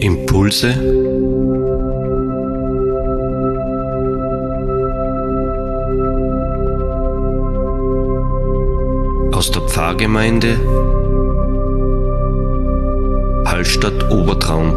Impulse aus der Pfarrgemeinde Hallstatt Obertraum.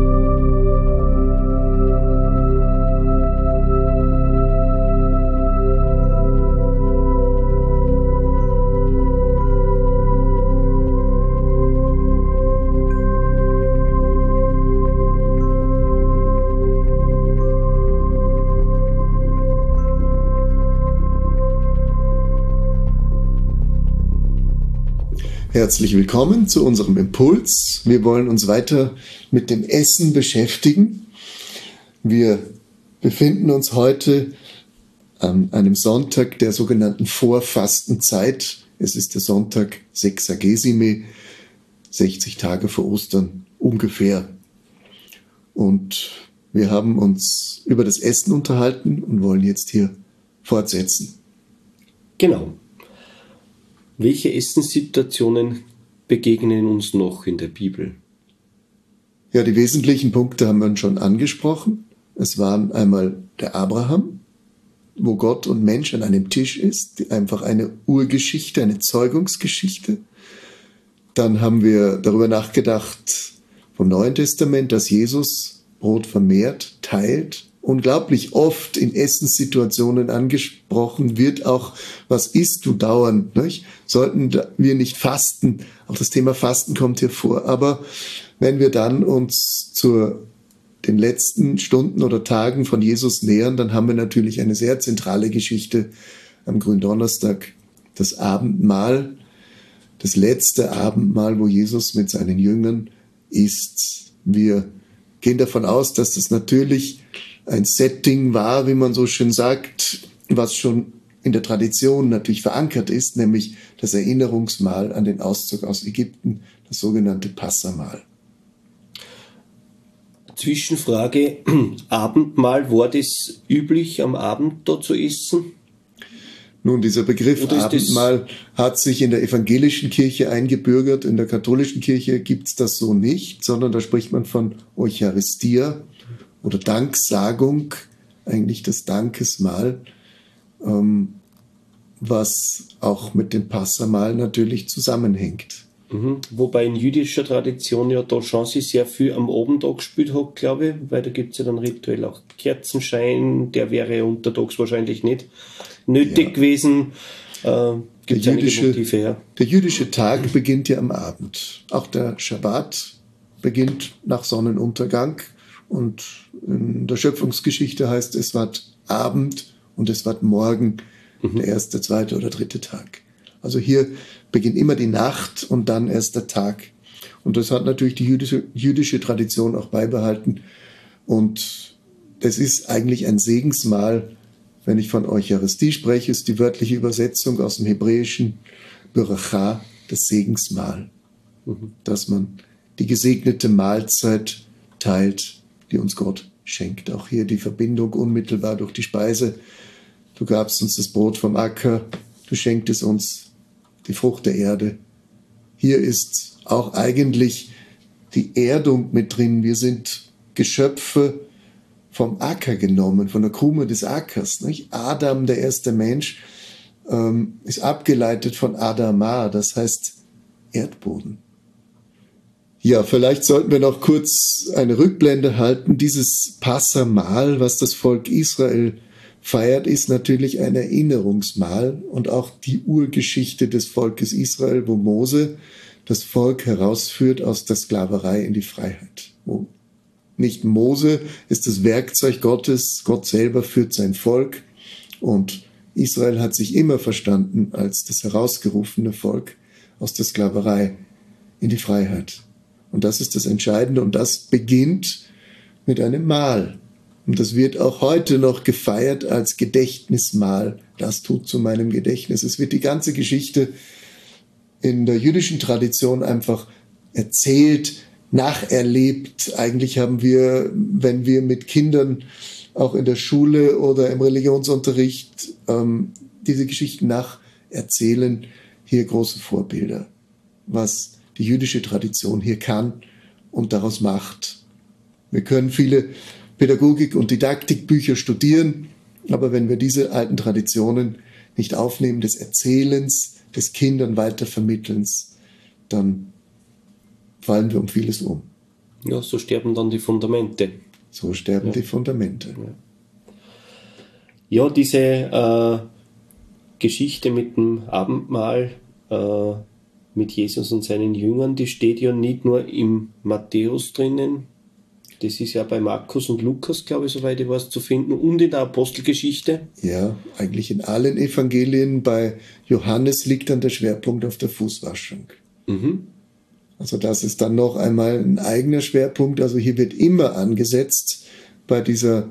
Herzlich willkommen zu unserem Impuls. Wir wollen uns weiter mit dem Essen beschäftigen. Wir befinden uns heute an einem Sonntag der sogenannten Vorfastenzeit. Es ist der Sonntag Sexagesime, 60 Tage vor Ostern ungefähr. Und wir haben uns über das Essen unterhalten und wollen jetzt hier fortsetzen. Genau. Welche Essenssituationen begegnen uns noch in der Bibel? Ja, die wesentlichen Punkte haben wir schon angesprochen. Es waren einmal der Abraham, wo Gott und Mensch an einem Tisch ist, einfach eine Urgeschichte, eine Zeugungsgeschichte. Dann haben wir darüber nachgedacht vom Neuen Testament, dass Jesus Brot vermehrt, teilt, unglaublich oft in Essenssituationen angesprochen wird, auch was isst du dauernd, nicht? Sollten wir nicht fasten, auch das Thema Fasten kommt hier vor, aber wenn wir dann uns zu den letzten Stunden oder Tagen von Jesus nähern, dann haben wir natürlich eine sehr zentrale Geschichte am Gründonnerstag, das Abendmahl, das letzte Abendmahl, wo Jesus mit seinen Jüngern isst. Wir gehen davon aus, dass das natürlich ein Setting war, wie man so schön sagt, was schon in der Tradition natürlich verankert ist, nämlich das Erinnerungsmahl an den Auszug aus Ägypten, das sogenannte Passamahl. Zwischenfrage, Abendmahl, war das üblich, am Abend da zu essen? Nun, dieser Begriff Abendmahl hat sich in der evangelischen Kirche eingebürgert. In der katholischen Kirche gibt es das so nicht, sondern da spricht man von Eucharistia oder Danksagung, eigentlich das Dankesmahl, was auch mit dem Passamahl natürlich zusammenhängt. Wobei in jüdischer Tradition ja da schon sich sehr viel am Abend angespielt hat, glaube ich, weil da gibt es ja dann rituell auch Kerzenschein, der wäre ja untertags wahrscheinlich nicht nötig gewesen. Gibt's einige Motive, ja. Der jüdische Tag beginnt ja am Abend. Auch der Schabbat beginnt nach Sonnenuntergang. Und in der Schöpfungsgeschichte heißt es ward Abend und es ward Morgen, der erste, zweite oder dritte Tag. Also hier beginnt immer die Nacht und dann erst der Tag. Und das hat natürlich die jüdische Tradition auch beibehalten. Und das ist eigentlich ein Segensmahl. Wenn ich von Eucharistie spreche, ist die wörtliche Übersetzung aus dem Hebräischen Beracha, das Segensmahl. Dass man die gesegnete Mahlzeit teilt, die uns Gott schenkt. Auch hier die Verbindung unmittelbar durch die Speise. Du gabst uns das Brot vom Acker, du schenktest uns die Frucht der Erde. Hier ist auch eigentlich die Erdung mit drin. Wir sind Geschöpfe vom Acker genommen, von der Krume des Ackers. Nicht? Adam, der erste Mensch, ist abgeleitet von Adama, das heißt Erdboden. Ja, vielleicht sollten wir noch kurz eine Rückblende halten. Dieses Passamahl, was das Volk Israel feiert, ist natürlich ein Erinnerungsmahl und auch die Urgeschichte des Volkes Israel, wo Mose das Volk herausführt aus der Sklaverei in die Freiheit. Wo nicht Mose ist das Werkzeug Gottes, Gott selber führt sein Volk und Israel hat sich immer verstanden als das herausgerufene Volk aus der Sklaverei in die Freiheit. Und das ist das Entscheidende und das beginnt mit einem Mahl. Und das wird auch heute noch gefeiert als Gedächtnismahl. Das tut zu meinem Gedächtnis. Es wird die ganze Geschichte in der jüdischen Tradition einfach erzählt, nacherlebt. Eigentlich haben wir, wenn wir mit Kindern auch in der Schule oder im Religionsunterricht diese Geschichten nacherzählen, hier große Vorbilder, was die jüdische Tradition hier kann und daraus macht. Wir können viele Pädagogik- und Didaktikbücher studieren, aber wenn wir diese alten Traditionen nicht aufnehmen, des Erzählens, des Kindern weitervermittelns, dann fallen wir um vieles um. Ja, so sterben dann die Fundamente. So sterben die Fundamente. Ja, diese Geschichte mit dem Abendmahl, mit Jesus und seinen Jüngern, die steht ja nicht nur im Matthäus drinnen, das ist ja bei Markus und Lukas, glaube ich, soweit ich weiß, zu finden, und in der Apostelgeschichte. Ja, eigentlich in allen Evangelien. Bei Johannes liegt dann der Schwerpunkt auf der Fußwaschung. Also das ist dann noch einmal ein eigener Schwerpunkt. Also hier wird immer angesetzt bei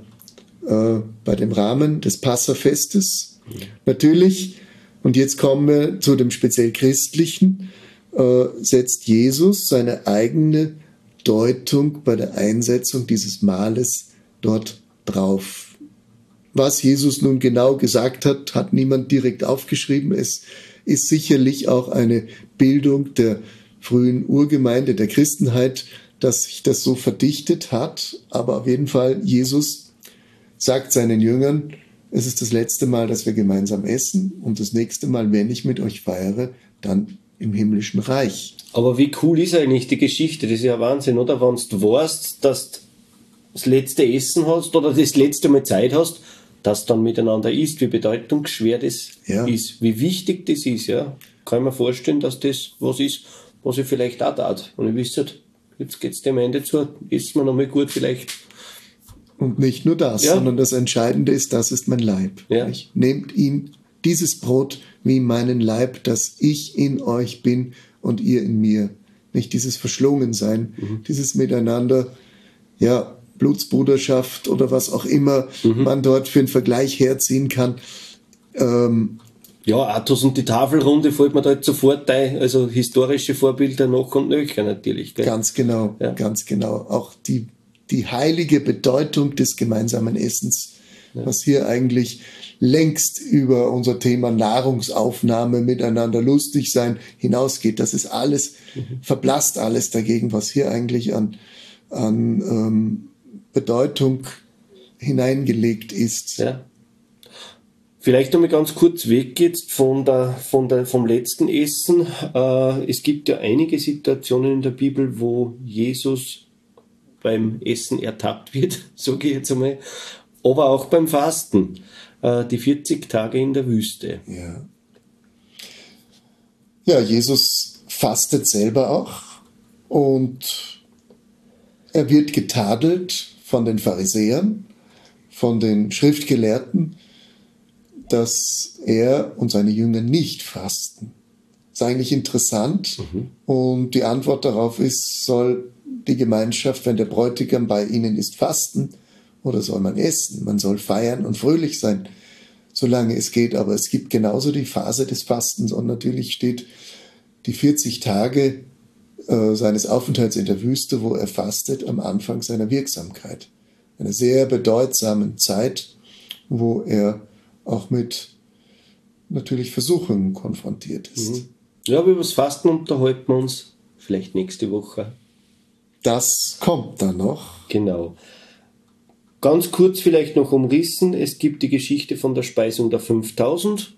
dem Rahmen des Passafestes. Natürlich, und jetzt kommen wir zu dem speziell Christlichen, setzt Jesus seine eigene Deutung bei der Einsetzung dieses Mahles dort drauf. Was Jesus nun genau gesagt hat, hat niemand direkt aufgeschrieben. Es ist sicherlich auch eine Bildung der frühen Urgemeinde, der Christenheit, dass sich das so verdichtet hat. Aber auf jeden Fall, Jesus sagt seinen Jüngern, es ist das letzte Mal, dass wir gemeinsam essen, und das nächste Mal, wenn ich mit euch feiere, dann im himmlischen Reich. Aber wie cool ist eigentlich die Geschichte? Das ist ja Wahnsinn, oder? Wenn du weißt, dass du das letzte Essen hast oder das letzte Mal Zeit hast, dass dann miteinander isst, wie bedeutungsschwer das ist, wie wichtig das ist. Ja? Kann ich mir vorstellen, dass das was ist, was ich vielleicht auch tat. Und ich wüsste, jetzt geht es dem Ende zu, essen wir nochmal gut vielleicht. Und nicht nur das, sondern das Entscheidende ist, das ist mein Leib. Ja. Nehmt ihn, dieses Brot, wie meinen Leib, dass ich in euch bin und ihr in mir. Nicht dieses Verschlungensein, dieses Miteinander, ja, Blutsbruderschaft oder was auch immer man dort für einen Vergleich herziehen kann. Ja, Athos und die Tafelrunde fällt mir da jetzt sofort ein, also historische Vorbilder noch und nöcher natürlich. Gell? Ganz genau, ganz genau. Auch die heilige Bedeutung des gemeinsamen Essens, was hier eigentlich längst über unser Thema Nahrungsaufnahme, miteinander lustig sein hinausgeht. Das ist alles, verblasst alles dagegen, was hier eigentlich an Bedeutung hineingelegt ist. Ja. Vielleicht nochmal ganz kurz weg jetzt vom letzten Essen. Es gibt ja einige Situationen in der Bibel, wo Jesus beim Essen ertappt wird, sage ich jetzt einmal, aber auch beim Fasten, die 40 Tage in der Wüste. Ja, Jesus fastet selber auch und er wird getadelt von den Pharisäern, von den Schriftgelehrten, dass er und seine Jünger nicht fasten. Das ist eigentlich interessant und die Antwort darauf ist, soll die Gemeinschaft, wenn der Bräutigam bei ihnen ist, fasten oder soll man essen? Man soll feiern und fröhlich sein, solange es geht. Aber es gibt genauso die Phase des Fastens und natürlich steht die 40 Tage seines Aufenthalts in der Wüste, wo er fastet, am Anfang seiner Wirksamkeit. Eine sehr bedeutsame Zeit, wo er auch mit natürlich Versuchungen konfrontiert ist. Ja, aber über das Fasten unterhalten wir uns vielleicht nächste Woche. Das kommt dann noch. Genau. Ganz kurz vielleicht noch umrissen, es gibt die Geschichte von der Speisung der 5000.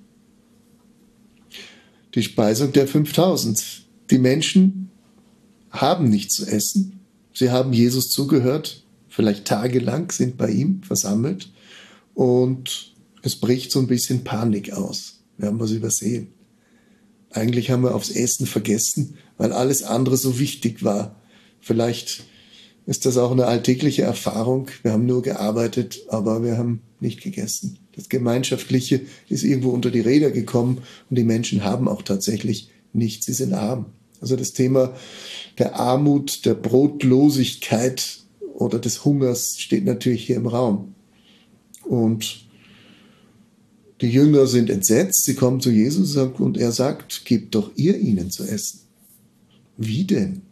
Die Speisung der 5000. Die Menschen haben nichts zu essen. Sie haben Jesus zugehört, vielleicht tagelang, sind bei ihm versammelt und es bricht so ein bisschen Panik aus. Wir haben was übersehen. Eigentlich haben wir aufs Essen vergessen, weil alles andere so wichtig war. Vielleicht ist das auch eine alltägliche Erfahrung. Wir haben nur gearbeitet, aber wir haben nicht gegessen. Das Gemeinschaftliche ist irgendwo unter die Räder gekommen und die Menschen haben auch tatsächlich nichts. Sie sind arm. Also das Thema der Armut, der Brotlosigkeit oder des Hungers steht natürlich hier im Raum. Und die Jünger sind entsetzt. Sie kommen zu Jesus und er sagt, gebt doch ihr ihnen zu essen. Wie denn?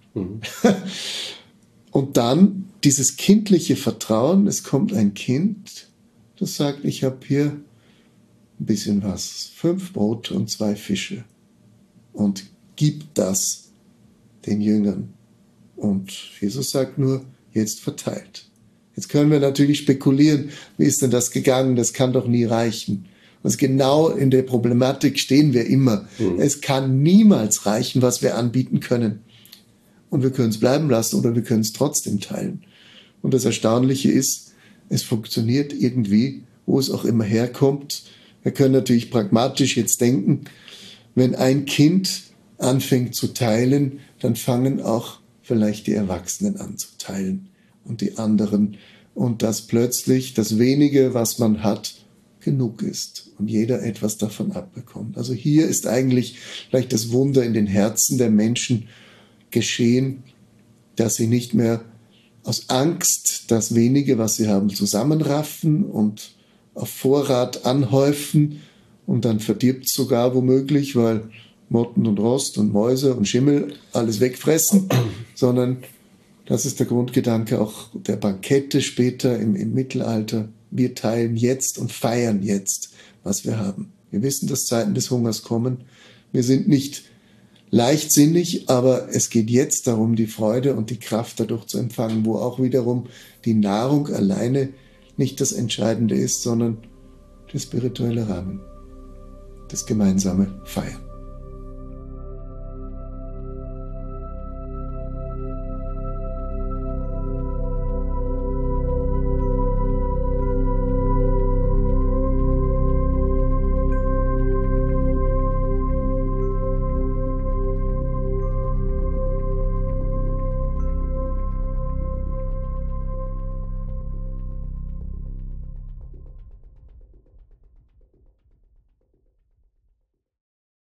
Und dann dieses kindliche Vertrauen, es kommt ein Kind, das sagt, ich habe hier ein bisschen was, 5 Brote und 2 Fische und gibt das den Jüngern. Und Jesus sagt nur, jetzt verteilt. Jetzt können wir natürlich spekulieren, wie ist denn das gegangen? Das kann doch nie reichen. Und genau in der Problematik stehen wir immer. Es kann niemals reichen, was wir anbieten können. Und wir können es bleiben lassen oder wir können es trotzdem teilen. Und das Erstaunliche ist, es funktioniert irgendwie, wo es auch immer herkommt. Wir können natürlich pragmatisch jetzt denken, wenn ein Kind anfängt zu teilen, dann fangen auch vielleicht die Erwachsenen an zu teilen und die anderen. Und dass plötzlich das wenige, was man hat, genug ist und jeder etwas davon abbekommt. Also hier ist eigentlich vielleicht das Wunder in den Herzen der Menschen geschehen, dass sie nicht mehr aus Angst das wenige, was sie haben, zusammenraffen und auf Vorrat anhäufen und dann verdirbt es sogar womöglich, weil Motten und Rost und Mäuse und Schimmel alles wegfressen, sondern das ist der Grundgedanke auch der Bankette später im Mittelalter. Wir teilen jetzt und feiern jetzt, was wir haben. Wir wissen, dass Zeiten des Hungers kommen. Wir sind nicht leichtsinnig, aber es geht jetzt darum, die Freude und die Kraft dadurch zu empfangen, wo auch wiederum die Nahrung alleine nicht das Entscheidende ist, sondern der spirituelle Rahmen, das gemeinsame Feiern.